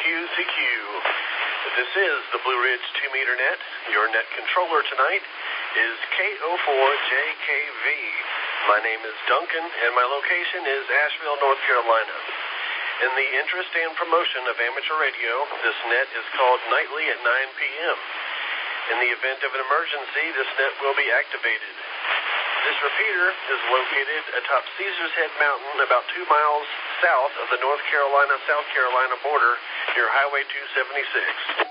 QCQ. This is the Blue Ridge 2-meter net. Your net controller tonight is KO4JKV. My name is Duncan, and my location is Asheville, North Carolina. In the interest and promotion of amateur radio, this net is called nightly at 9 p.m. In the event of an emergency, this net will be activated. This repeater is located atop Caesars Head Mountain about 2 miles south of the North Carolina-South Carolina border near Highway 276.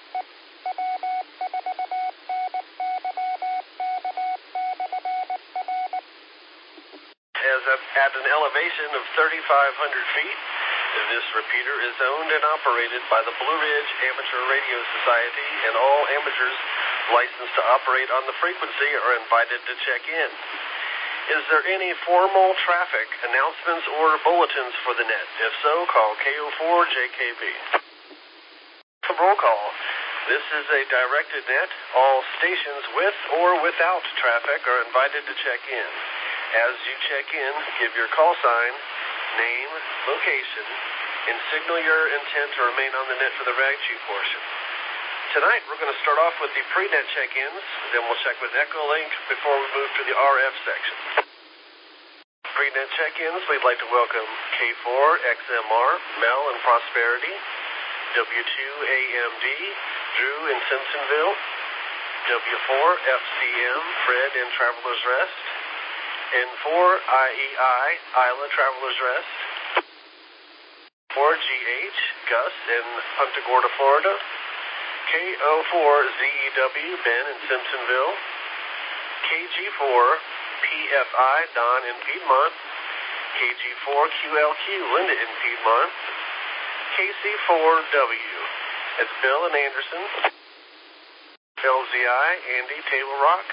At an elevation of 3,500 feet, this repeater is owned and operated by the Blue Ridge Amateur Radio Society, and all amateurs licensed to operate on the frequency are invited to check in. Is there any formal traffic announcements or bulletins for the net? If so, call KO4JKV. Roll call. This is a directed net. All stations with or without traffic are invited to check in. As you check in, give your call sign, name, location, and signal your intent to remain on the net for the rag-chew portion. Tonight, we're going to start off with the pre-net check-ins, then we'll check with Echolink before we move to the RF section. Pre-net check-ins, we'd like to welcome K4XMR, Mel and Prosperity, W2AMD, Drew in Simpsonville, W4FCM, Fred in Traveler's Rest, N4IEI, Isla Traveler's Rest, 4GH, Gus in Punta Gorda, Florida, KO4ZEW, Ben in Simpsonville, KG4PFI, Don in Piedmont, KG4QLQ, Linda in Piedmont, KC4W, that's Bill in Anderson, LZI, Andy, Table Rock,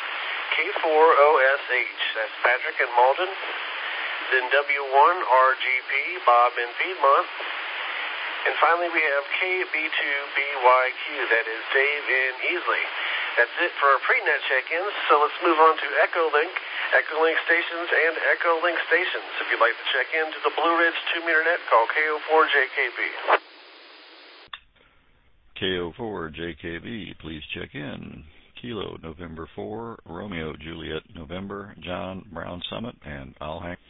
K4OSH, that's Patrick in Malden, then W1RGP, Bob in Piedmont, and finally we have KB2BYQ, that is Dave in Easley. That's it for our pre-net check-ins, so let's move on to Echolink, Echolink stations, and Echolink stations. If you'd like to check in to the Blue Ridge 2-meter net, call KO4JKV. KO4JKV, please check in. Kilo, November 4, Romeo, Juliet, November, John, Brown Summit, and I'll hang.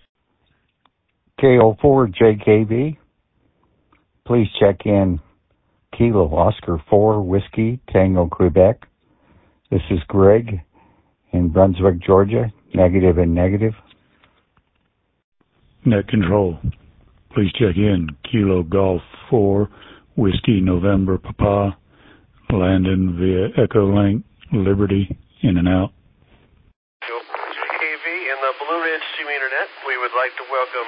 KO4JKV, please check in. Kilo, Oscar 4, Whiskey, Tango, Quebec. This is Greg in Brunswick, Georgia, negative and negative. Net control, please check in. Kilo, Golf 4, Whiskey, November, Papa, Landon via Echolink, Liberty, in and out. JKV in the Blue Ridge 2-meter net, we would like to welcome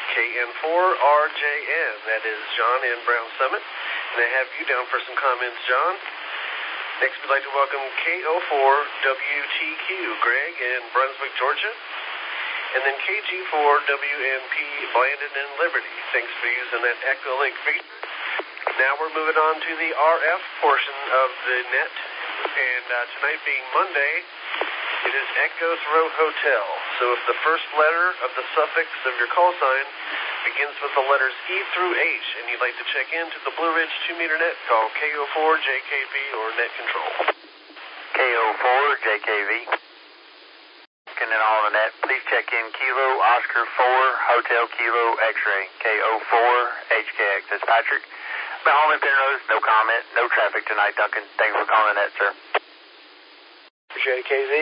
KN4RJN, that is John in Brown Summit, and I have you down for some comments, John. Next, we'd like to welcome KO4WTQ, Greg in Brunswick, Georgia, and then KG4WMP, Blandon in Liberty. Thanks for using that Echolink feature. Now we're moving on to the RF portion of the net, and tonight being Monday, it is Echo Throat Hotel. So if the first letter of the suffix of your call sign begins with the letters E through H, and you'd like to check in to the Blue Ridge 2-meter net, call KO4JKV or Net Control. KO4JKV. And then on the net, please check in Kilo, Oscar 4, Hotel Kilo, X-ray, KO4HKX. That's Patrick. Home in Penrose, no comment, no traffic tonight, Duncan. Thanks for calling that, sir. JKV.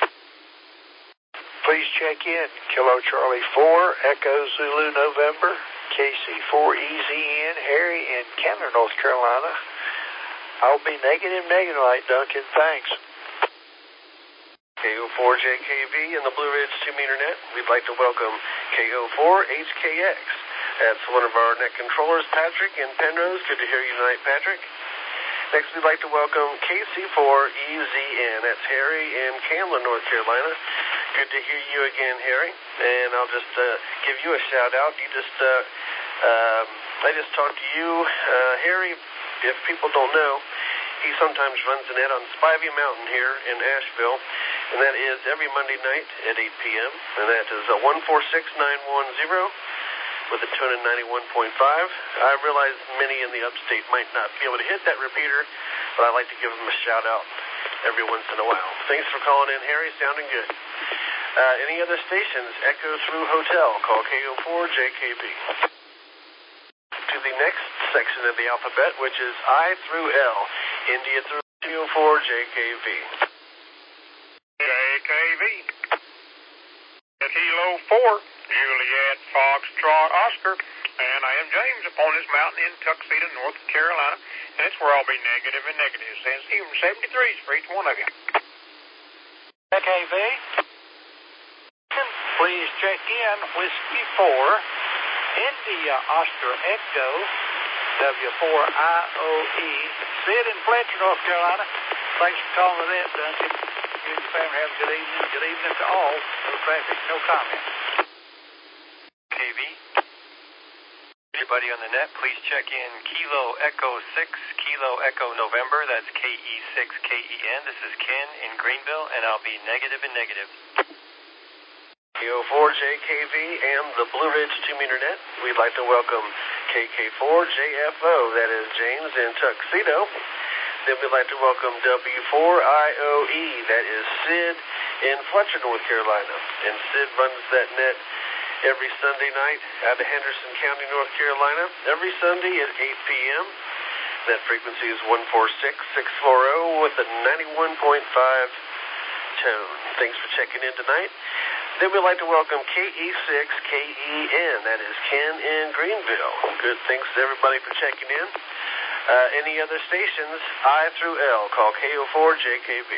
Please check in. Kilo Charlie 4, Echo Zulu November, KC4EZN, Harry in Candler, North Carolina. I'll be negative tonight, Duncan. Thanks. KO4JKV in the Blue Ridge 2-meter net, we'd like to welcome KO4HKX. That's one of our net controllers, Patrick in Penrose. Good to hear you tonight, Patrick. Next, we'd like to welcome KC4EZN. That's Harry in Candler, North Carolina. Good to hear you again, Harry. And I'll just give you a shout-out. I just talked to you. Harry, if people don't know, he sometimes runs the net on Spivey Mountain here in Asheville, and that is every Monday night at 8 p.m., and that is 146910. with a tone of 91.5. I realize many in the upstate might not be able to hit that repeater, but I like to give them a shout out every once in a while. Thanks for calling in, Harry. Sounding good. Any other stations? Echo through Hotel. Call KO4JKB. To the next section of the alphabet, which is I through L. India through KO4JKV. JKV. Kilo 4, Juliet Foxtrot Oscar, and I am James upon this mountain in Tuxedo, North Carolina, and it's where I'll be negative and negative, and even 73s for each one of you. JKV, please check in Whiskey 4, India Oscar Echo, W4IOE, Sid in Fletcher, North Carolina. Thanks for calling with that, Duncan. You and your family have a good evening. Good evening to all. No traffic, no comment. KV. Everybody on the net, please check in Kilo Echo 6, Kilo Echo November. That's KE6KEN. This is Ken in Greenville, and I'll be negative and negative. KO4JKV and the Blue Ridge 2-meter net. We'd like to welcome KK4JFO, that is James in Tuxedo. Then we'd like to welcome W4IOE, that is Sid in Fletcher, North Carolina. And Sid runs that net every Sunday night out of Henderson County, North Carolina, every Sunday at 8 p.m. That frequency is 146,640 with a 91.5 tone. Thanks for checking in tonight. Then we'd like to welcome KE6KEN, that is Ken in Greenville. Good, thanks to everybody for checking in. Any other stations, I through L, call KO4JKV.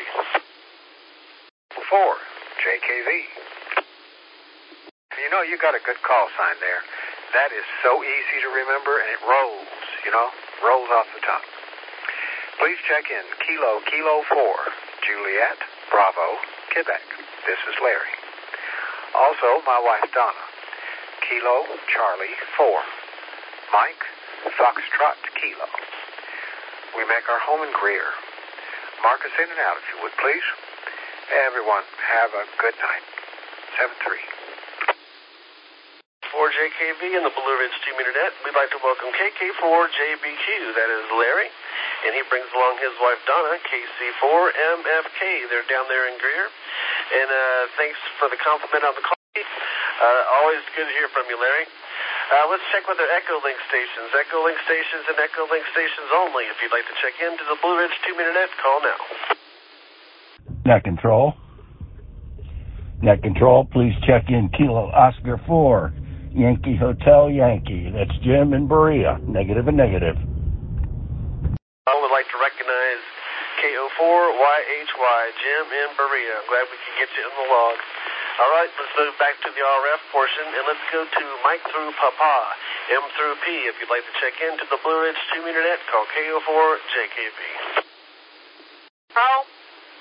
4JKV. You know, you got a good call sign there. That is so easy to remember, and it rolls, rolls off the tongue. Please check in Kilo 4, Juliet, Bravo, Quebec. This is Larry. Also, my wife Donna, Kilo Charlie 4, Mike Foxtrot Kilo. We make our home in Greer. Mark us in and out if you would, please. Everyone, have a good night. 7-3. 4JKV and the Blue Ridge 2-meter net. We'd like to welcome KK4JBQ, that is Larry, and he brings along his wife Donna, KC4MFK. They're down there in Greer. And thanks for the compliment on the call. Always good to hear from you, Larry. Let's check with their Echolink stations. Echolink stations and Echolink stations only. If you'd like to check into the Blue Ridge 2-meter net, call now. Net control. Net control, please check in Kilo Oscar 4, Yankee Hotel Yankee. That's Jim in Berea. Negative and negative. I would like to recognize KO4YHY, Jim in Berea. I'm glad we can get you in the log. All right, let's move back to the RF portion, and let's go to Mike through Papa, M through P. If you'd like to check into the Blue Ridge 2-meter net, call KO4JKV. Oh,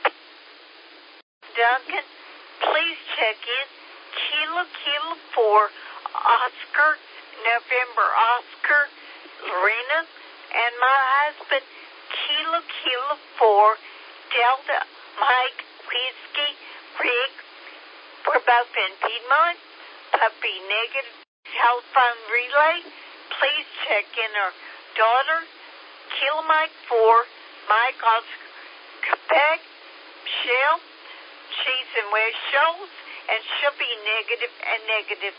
Duncan, please check in Kilo 4, Oscar, November Oscar, Lorena, and my husband, Kilo 4, Delta Mike Whiskey Rick. We're both in Piedmont. Puppy negative telephone relay. Please check in our daughter, Kilo Mike 4, Mike Oscar, Quebec, Michelle. She's in West Shoals, and she'll be negative and negative.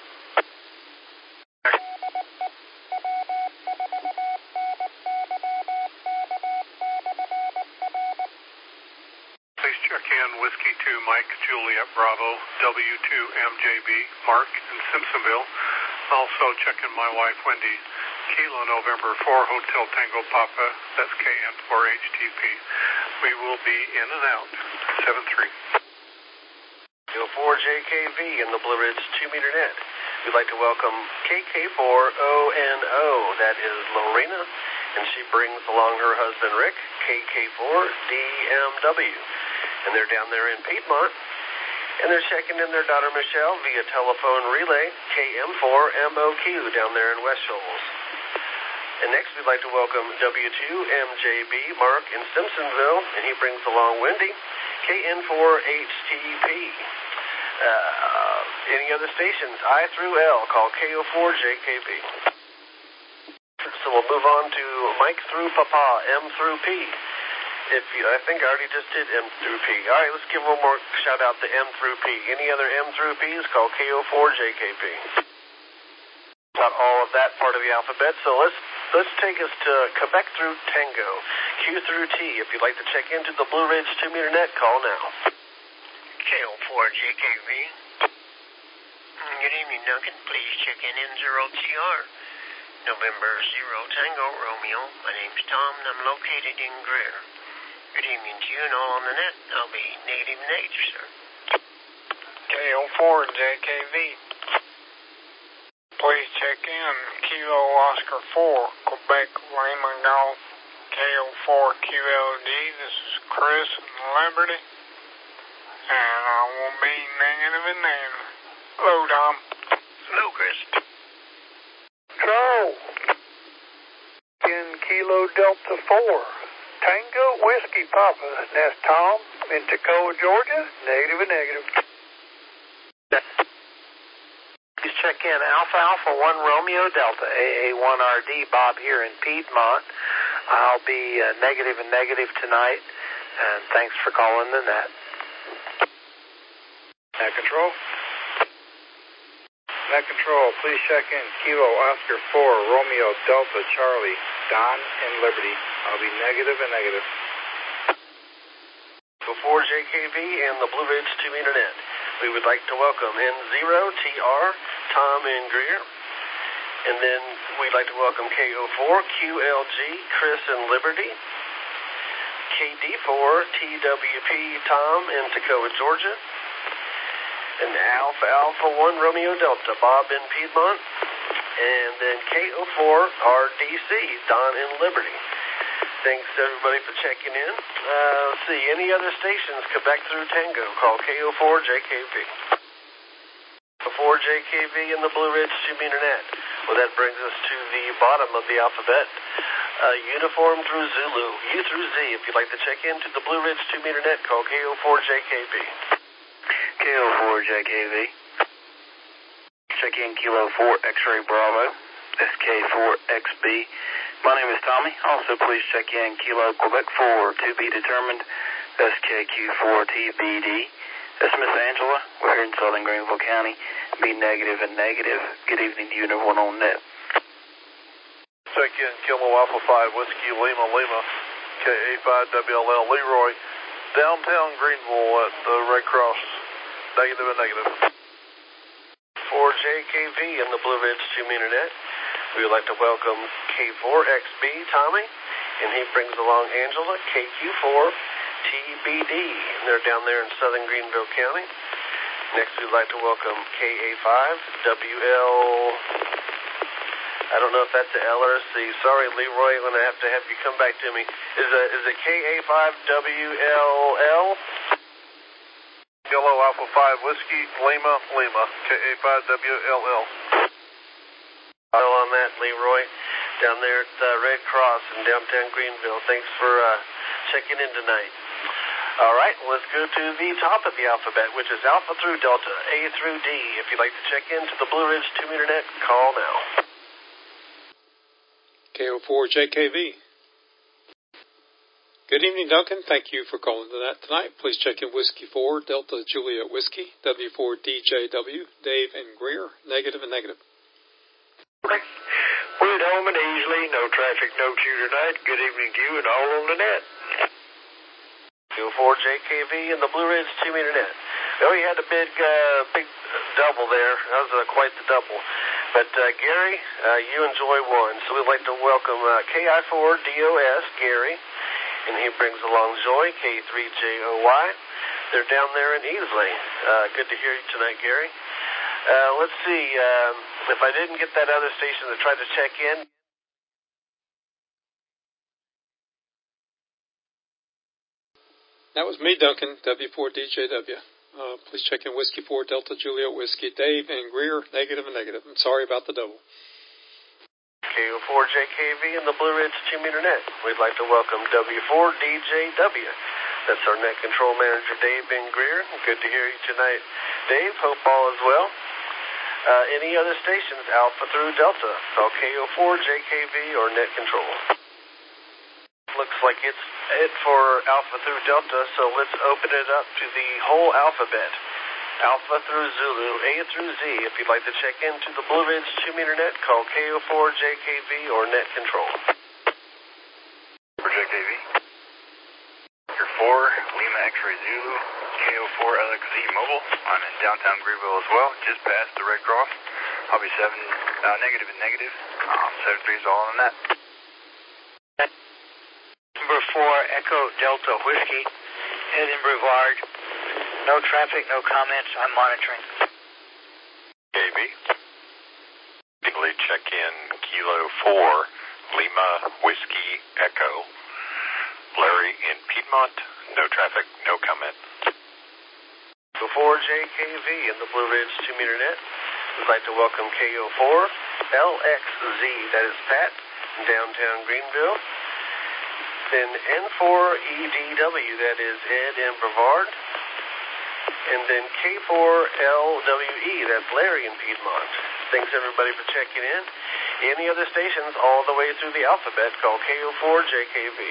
Please check in Whiskey 2, Mike, Juliet, Bravo, W2MJB, Mark in Simpsonville. Also check in my wife, Wendy, Kilo November 4, Hotel Tango Papa, that's KN4HTP. We will be in and out, 7-3. KO4JKV in the Blue Ridge 2-meter net. We'd like to welcome KK4ONO, that is Lorena, and she brings along her husband Rick, KK4DMW. And they're down there in Piedmont, and they're checking in their daughter Michelle via telephone relay, KM4MOQ, down there in West Shoals. And next we'd like to welcome W2MJB, Mark in Simpsonville, and he brings along Wendy, KN4HTP. Any other stations? I through L. Call KO4JKV. So we'll move on to Mike through Papa, M through P. I think I already just did M through P. All right, let's give one more shout out to M through P. Any other M through P's? Call KO4JKP. Not all of that part of the alphabet, so let's take us to Quebec through Tango, Q through T. If you'd like to check into the Blue Ridge 2-meter net, call now. KO4JKV. Good evening, Duncan. Please check in M0TR. November 0 Tango Romeo. My name's Tom, and I'm located in Greer. Good evening to you and all on the net. I'll be negative, sir. KO4JKV. Please check in Kilo Oscar 4, Quebec Lima Golf, KO4QLD. This is Chris in Liberty, and I will be negative and negative. Hello, Tom. Hello, Chris. Control. In Kilo Delta 4, Tango Whiskey Papa. That's Tom in Toccoa, Georgia. Negative and negative. Please check in Alpha 1 Romeo Delta, AA1RD, Bob here in Piedmont. I'll be negative and negative tonight, and thanks for calling the net. Net Control. Net Control, please check in Kilo Oscar 4 Romeo Delta Charlie, Don in Liberty. I'll be negative and negative. Before JKV and the Blue Ridge 2-meter net, we would like to welcome N0TR, Tom in Greer. And then we'd like to welcome KO4QLG, Chris in Liberty. KD4, TWP, Tom in Toccoa, Georgia. And Alpha 1 Romeo Delta, Bob in Piedmont. And then KO4RDC, Don in Liberty. Thanks, everybody, for checking in. Let's see, any other stations, Quebec through Tango, call KO4JKV. Before JKV and the Blue Ridge 2-meter net. Well, that brings us to the bottom of the alphabet. Uniform through Zulu, U through Z. If you'd like to check into the Blue Ridge 2-meter net, call KO4JKV. KO4JKV. Check in Kilo 4 X-Ray Bravo, SK4XB. My name is Tommy. Also, please check in Kilo Quebec 4 to be determined, SKQ4TBD. That's Miss Angela. We're here in southern Greenville County. Be negative and negative. Good evening to you and everyone on net. Check in Kilo Alpha 5 Whiskey Lima Lima, KA5WLL Leroy, downtown Greenville at the Red Cross. Negative and negative. For JKV and the Blue Ridge 2-meter net, we would like to welcome K4XB, Tommy, and he brings along Angela, KQ4TBD, and they're down there in southern Greenville County. Next, we'd like to welcome KA5WL, I don't know if that's a L or a C. Sorry, Leroy, I'm going to have you come back to me. Is it KA5WLL? Yellow Alpha 5 Whiskey Lima Lima, KA5WLL. On that, Leroy, down there at Red Cross in downtown Greenville. Thanks for checking in tonight. All right, let's go to the top of the alphabet, which is Alpha through Delta, A through D. If you'd like to check into the Blue Ridge 2-meter net, call now. KO4JKV. Good evening, Duncan. Thank you for calling to that tonight. Please check in Whiskey 4, Delta Juliet Whiskey, W4DJW, Dave and Greer, negative and negative. We're at home and easily, no traffic, no queue tonight. Good evening to you and all on the net. KO4JKV and the Blue Ridge 2-meter net. Oh, you had a big double there. That was quite the double. But Gary, you enjoy one. So we'd like to welcome KI4DOS, Gary. And he brings along Joy, K3JOY. They're down there in Easley. Good to hear you tonight, Gary. Let's see. If I didn't get that other station to try to check in. That was me, Duncan, W4DJW. Please check in Whiskey 4, Delta Juliet Whiskey, Dave and Greer, negative and negative. I'm sorry about the double. KO4JKV and the Blue Ridge 2-meter net. We'd like to welcome W4DJW. That's our net control manager, Dave Ben Greer. Good to hear you tonight, Dave. Hope all is well. Any other stations, Alpha through Delta, call KO4JKV or net control. Looks like it's it for Alpha through Delta, so let's open it up to the whole alphabet. Alpha through Zulu, A through Z. If you'd like to check into the Blue Ridge 2-meter net, call KO4JKV or net control. For JKV. Your 4, Lima X-ray Zulu, KO4 LXZ mobile. I'm in downtown Greenville as well, just past the Red Cross. I'll be negative and negative. 7-3 is all on that. Number 4, Echo Delta Whiskey, Ed in Brevard. No traffic, no comments. I'm monitoring. KB. Check in Kilo 4, Lima Whiskey Echo. Larry in Piedmont. No traffic, no comment. Before JKV in the Blue Ridge 2-meter net, we'd like to welcome KO4 LXZ, that is Pat, in downtown Greenville. Then N4EDW, that is Ed in Brevard. And then K4LWE, that's Larry in Piedmont. Thanks everybody for checking in. Any other stations all the way through the alphabet, call KO4JKV.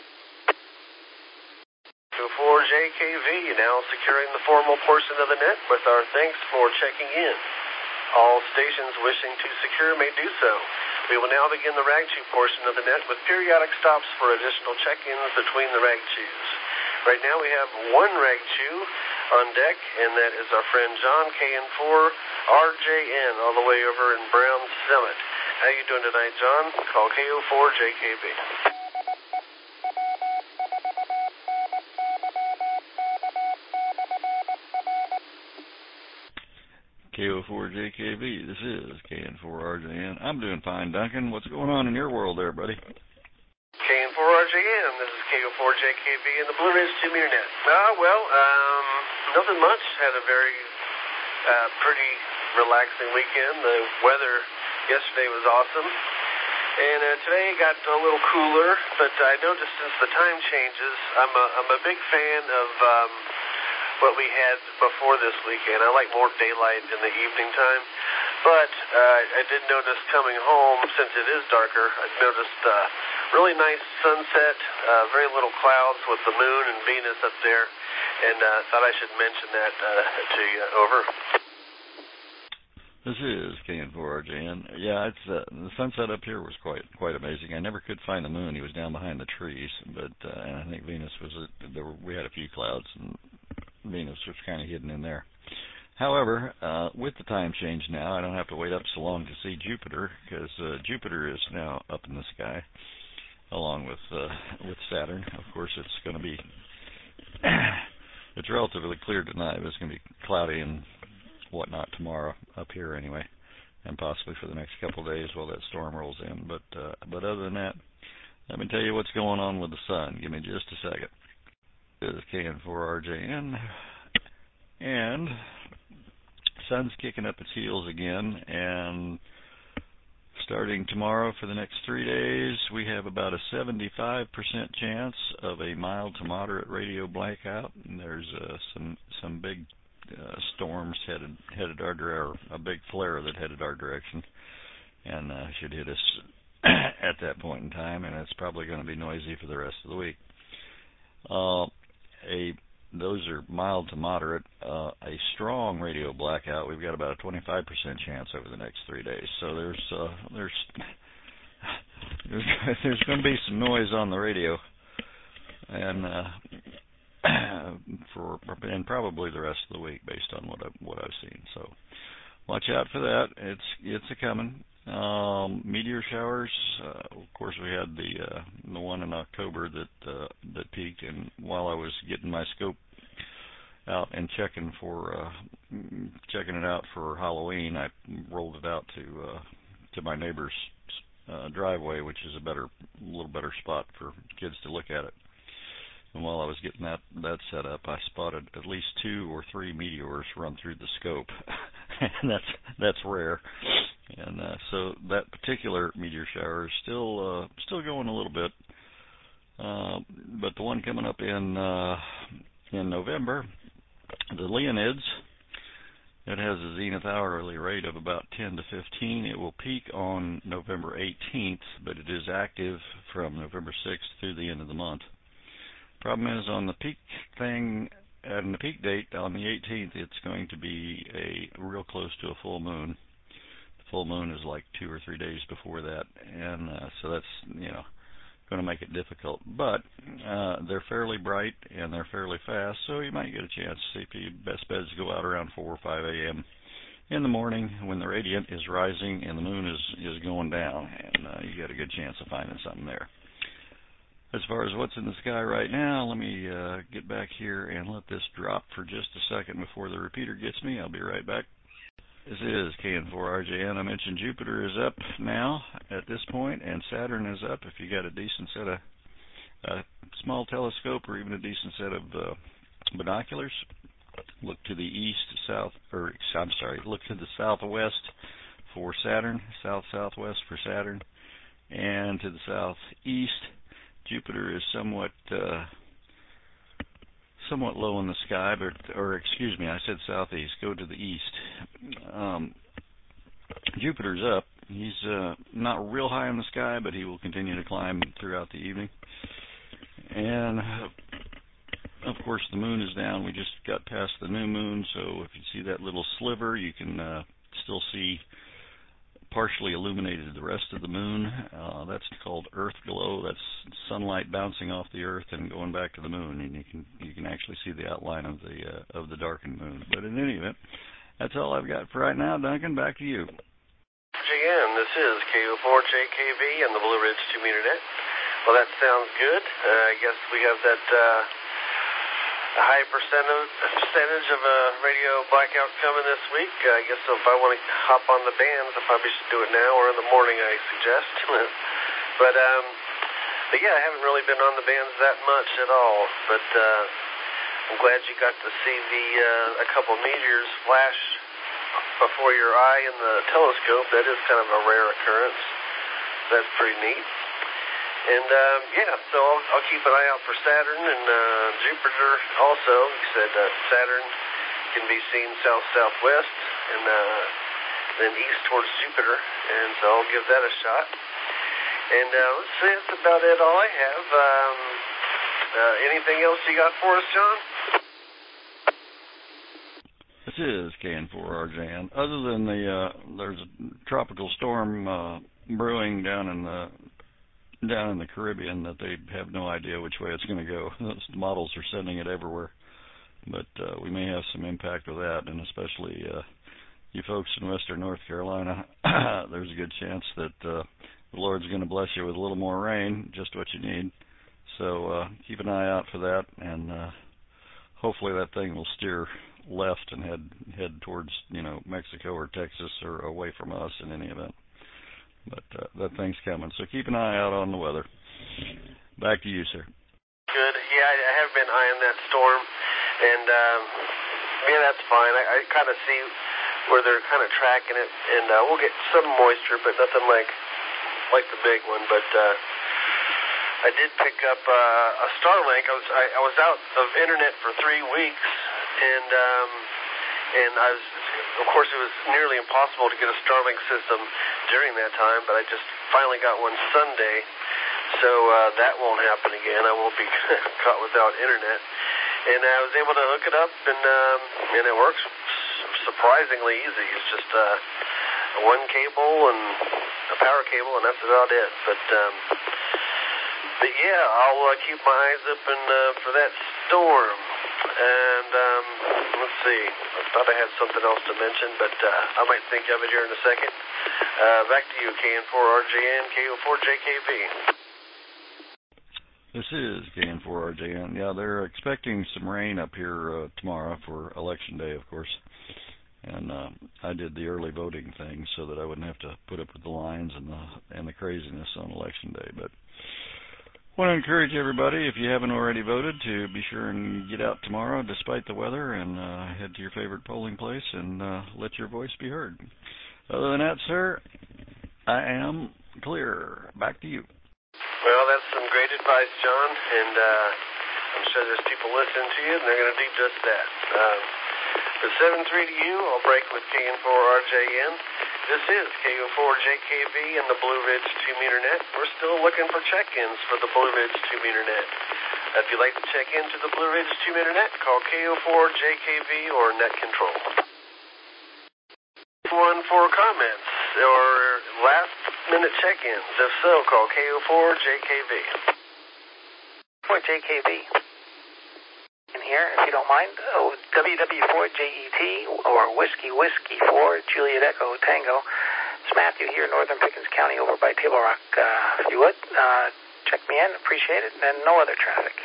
KO4JKV now securing the formal portion of the net with our thanks for checking in. All stations wishing to secure may do so. We will now begin the rag chew portion of the net with periodic stops for additional check-ins between the rag chews. Right now we have one rag chew on deck, and that is our friend John KN4RJN all the way over in Brown Summit. How you doing tonight, John? Call KO4JKV. KO4JKV, this is KN4RJN. I'm doing fine, Duncan. What's going on in your world there, buddy? KN4RJN, this is KO4JKV in the Blue Ridge 2-meter net. Nothing much. Had a very pretty relaxing weekend. The weather yesterday was awesome. And today got a little cooler, but I noticed since the time changes, I'm a big fan of what we had before this weekend. I like more daylight in the evening time, but I did notice coming home, since it is darker, I noticed really nice sunset, very little clouds with the moon and Venus up there, and thought I should mention that to you. Over. This is KN4RJN. Yeah, it's the sunset up here was quite amazing. I never could find the moon; he was down behind the trees, but and I think Venus was we had a few clouds, and Venus was kind of hidden in there. However, with the time change now, I don't have to wait up so long to see Jupiter, because Jupiter is now up in the sky, along with Saturn. Of course, it's going to be it's relatively clear tonight, but it's going to be cloudy and whatnot tomorrow up here anyway, and possibly for the next couple of days while that storm rolls in. But other than that, let me tell you what's going on with the sun. Give me just a second. This is KN4RJN, and sun's kicking up its heels again, and starting tomorrow for the next 3 days, we have about a 75% chance of a mild to moderate radio blackout. And there's some big storms headed our direction, a big flare that headed our direction, and should hit us at that point in time, and it's probably going to be noisy for the rest of the week. Those are mild to moderate. A strong radio blackout, we've got about a 25% chance over the next 3 days. So there's going to be some noise on the radio, and probably the rest of the week based on what I've seen. So watch out for that. It's a coming. Meteor showers. Of course, we had the one in October that peaked, and while I was getting my scope out and checking it out for Halloween, I rolled it out to my neighbor's driveway, which is a little better spot for kids to look at it. And while I was getting that set up, I spotted at least 2 or 3 meteors run through the scope, and that's rare. And so that particular meteor shower is still going a little bit. But the one coming up in November, the Leonids, it has a zenith hourly rate of about 10 to 15. It will peak on November 18th, but it is active from November 6th through the end of the month. Problem is, on the peak thing, and the peak date on the 18th, it's going to be real close to a full moon. The full moon is like 2 or 3 days before that, and so that's, going to make it difficult. But they're fairly bright and they're fairly fast, so you might get a chance to see. Best bet is to go out around 4 or 5 a.m. in the morning when the radiant is rising and the moon is going down, and you got a good chance of finding something there. As far as what's in the sky right now, let me get back here and let this drop for just a second before the repeater gets me. I'll be right back. This is KN4RJN. I mentioned Jupiter is up now at this point, and Saturn is up. If you got a decent set of small telescope or even a decent set of binoculars, look to the look to the southwest for Saturn, southwest for Saturn, and to the southeast. Jupiter is somewhat low in the sky, or excuse me, I said southeast. Go to the east. Jupiter's up. He's not real high in the sky, but he will continue to climb throughout the evening. And of course, the moon is down. We just got past the new moon, so if you see that little sliver, you can still see partially illuminated the rest of the moon. That's called Earth glow. That's sunlight bouncing off the Earth and going back to the moon, and you can actually see the outline of the darkened moon. But in any event, that's all I've got for right now. Duncan, back to you. GN, this is KO4JKV and the Blue Ridge 2-meter net. Well, that sounds good. I guess we have that a high percentage of a radio blackout coming this week. I guess so if I want to hop on the bands, I probably should do it now or in the morning, I suggest. But yeah, I haven't really been on the bands that much at all. But I'm glad you got to see a couple meteors flash before your eye in the telescope. That is kind of a rare occurrence. That's pretty neat. And yeah, so I'll keep an eye out for Saturn and Jupiter also. You said Saturn can be seen south-southwest and then east towards Jupiter, and so I'll give that a shot. And let's see, that's about it, all I have. Anything else you got for us, John? This is KN4RJN. Other than there's a tropical storm brewing down in the Caribbean that they have no idea which way it's going to go. The models are sending it everywhere, but we may have some impact with that, and especially you folks in western North Carolina, there's a good chance that the Lord's going to bless you with a little more rain, just what you need. So keep an eye out for that, and hopefully that thing will steer left and head towards Mexico or Texas or away from us in any event. But that thing's coming, so keep an eye out on the weather. Back to you, sir. Good. Yeah, I have been eyeing that storm, and yeah, that's fine. I kind of see where they're kind of tracking it, and we'll get some moisture, but nothing like the big one. But I did pick up a Starlink. I was out of internet for 3 weeks, and I was, of course, it was nearly impossible to get a Starlink system during that time, but I just finally got one Sunday, so that won't happen again. I won't be caught without internet. And I was able to hook it up, and it works surprisingly easy. It's just one cable and a power cable, and that's about it. But yeah, I'll keep my eyes open for that storm. And let's see, I thought I had something else to mention, but I might think of it here in a second. Back to you, KN4RJN, KO4JKV. This is KN4RJN. Yeah, they're expecting some rain up here tomorrow for Election Day, of course. And I did the early voting thing so that I wouldn't have to put up with the lines and the craziness on Election Day. But I want to encourage everybody, if you haven't already voted, to be sure and get out tomorrow despite the weather and head to your favorite polling place and let your voice be heard. Other than that, sir, I am clear. Back to you. Well, that's some great advice, John, and I'm sure there's people listening to you, and they're going to do just that. For 7-3 to you, I'll break with KN4RJN. This is KO4JKV and the Blue Ridge 2-meter net. We're still looking for check-ins for the Blue Ridge 2-meter net. If you'd like to check into the Blue Ridge 2-meter net, call KO4JKV or Net Control. One for comments or last-minute check-ins. If so, call KO4JKV. For JKV. In here, if you don't mind, WW4JET or Whiskey 4 Juliet Echo Tango. It's Matthew here, Northern Pickens County, over by Table Rock. If you would, check me in, appreciate it, and no other traffic.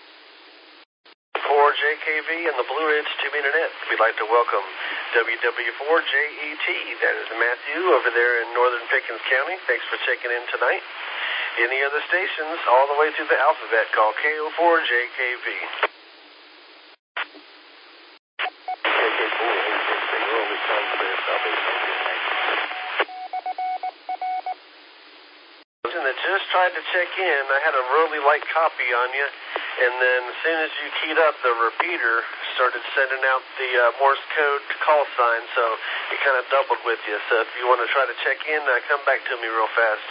For JKV and the Blue Ridge 2-meter net, we'd like to welcome WW4JET. That is Matthew over there in Northern Pickens County. Thanks for checking in tonight. Any other stations all the way through the alphabet, call KO4JKV. That just tried to check in. I had a really light copy on you, and then as soon as you keyed up, the repeater started sending out the Morse code call sign, so it kind of doubled with you. So if you want to try to check in, come back to me real fast.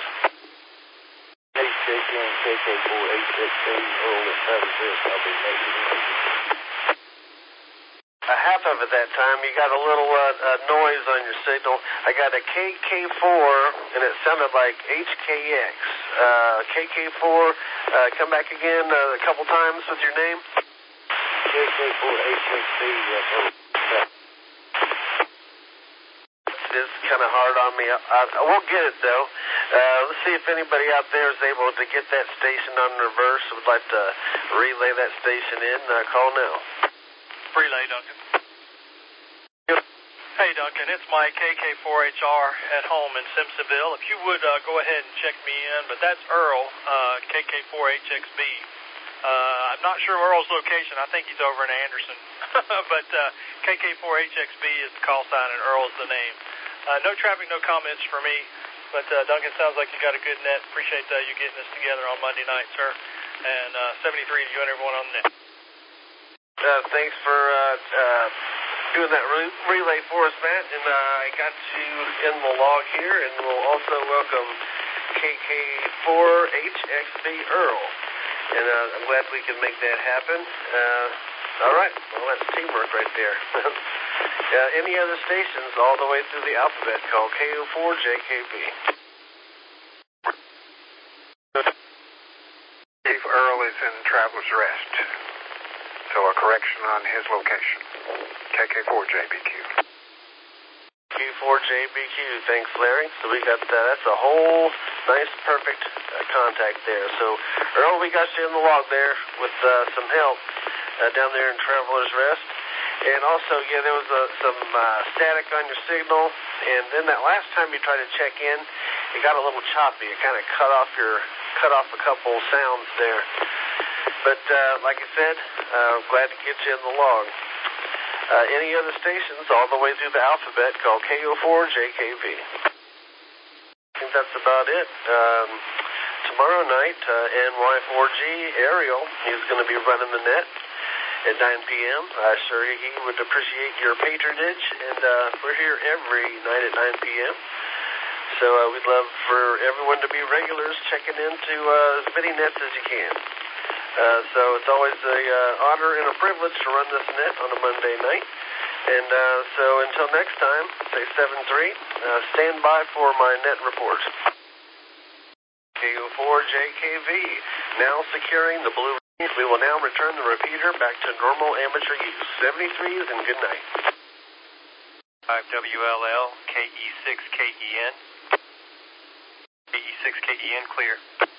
Half of it that time, you got a little noise on your signal. I got a KK4, and it sounded like HKX. KK4, come back again a couple times with your name. KK4 HXB. It's kind of hard on me. I won't get it, though. Let's see if anybody out there is able to get that station on reverse. Would like to relay that station in. Call now. Relay, Duncan. Hey, Duncan, it's my KK4HR at home in Simpsonville. If you would go ahead and check me in, but that's Earl, KK4HXB. I'm not sure Earl's location. I think he's over in Anderson. But KK4HXB is the call sign and Earl is the name. No traffic, no comments for me. But Duncan, sounds like you got a good net. Appreciate you getting this together on Monday night, sir. And 73 to you and everyone on the net. Thanks for doing that relay for us, Matt. And I got you in the log here, and we'll also welcome KK4HXB Earl. And I'm glad we can make that happen. All right. Well, that's teamwork right there. Any other stations all the way through the alphabet, call KO4JKV. Chief Earl is in Traveler's Rest. So a correction on his location. KK4JBQ. Q4JBQ. Thanks, Larry. So we got that's a whole nice, perfect contact there. So, Earl, we got you in the log there with some help down there in Traveler's Rest. And also, yeah, there was some static on your signal. And then that last time you tried to check in, it got a little choppy. It kind of cut off a couple sounds there. But like I said, glad to get you in the log. Any other stations all the way through the alphabet, call KO4JKV. I think that's about it. Tomorrow night, NY4G Ariel is going to be running the net at 9 p.m. Sure, he would appreciate your patronage, and we're here every night at 9 p.m. So we'd love for everyone to be regulars, checking into as many nets as you can. So it's always an honor and a privilege to run this net on a Monday night. And so until next time, say 7-3, stand by for my net report. KO4JKV, now securing the blue. We will now return the repeater back to normal amateur use. 73s and good night. 5WLL, KE6KEN. KE6KEN, clear.